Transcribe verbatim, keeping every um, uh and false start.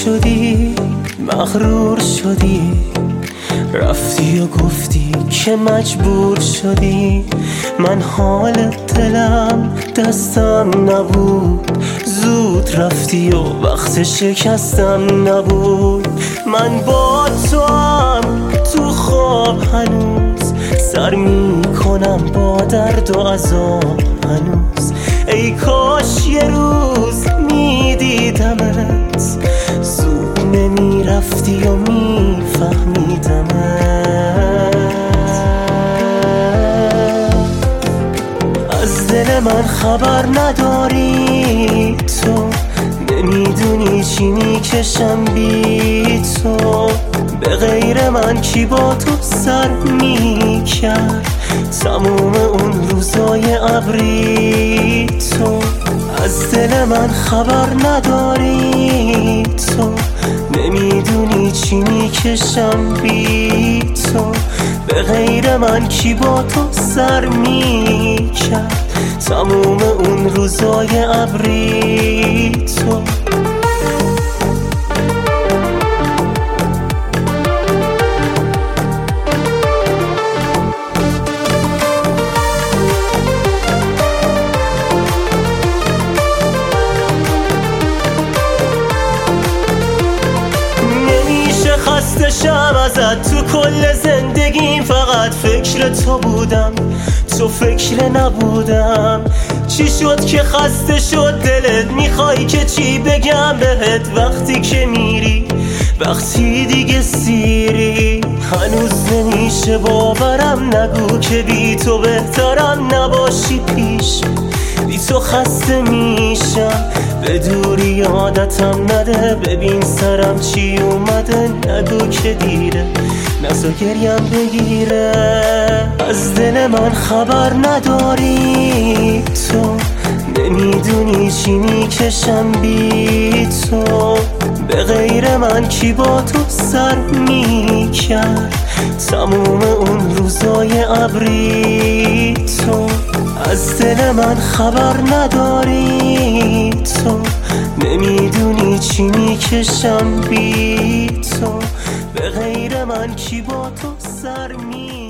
شدی، مغرور شدی، رفتی و گفتی که مجبور شدی. من حال دلم دستم نبود، زود رفتی و وقت شکستم نبود. من با تو هم تو خواب هنوز سر می کنم با درد و عذاب هنوز. ای کاش یه روز می دیدمت، زود نمی رفتی و می فهمیدمت. از دل من خبر نداری، تو نمیدونی چی میکشم بی تو. به غیر من کی با تو سر میکرد تموم اون روزای ابری تو. از دل من خبر نداری، تو نمیدونی چی میکشم بی تو. به غیر من کی با تو سر میکرد تموم اون روزای ابری تو. خستشم ازت، تو کل زندگیم فقط فکر تو بودم، تو فکر نبودم. چی شد که خسته شد دلت، میخوای که چی بگم بهت وقتی که میری، وقتی دیگه سیری. هنوز نمیشه باورم، نگو که بی تو بهترم نباشی پیش. بی تو خسته میشم، به دوری یادتم نده، ببین سرم چی اومده، نگو که دیره، نزا گریم بگیره. از دل من خبر نداری، تو نمیدونی چی میکشم بی تو. به غیر من کی با تو سر میکرد تموم اون روزای ابری تو. از دل من خبر نداری، تو نمیدونی چی میکشم بی تو. به غیر من کی با تو سر می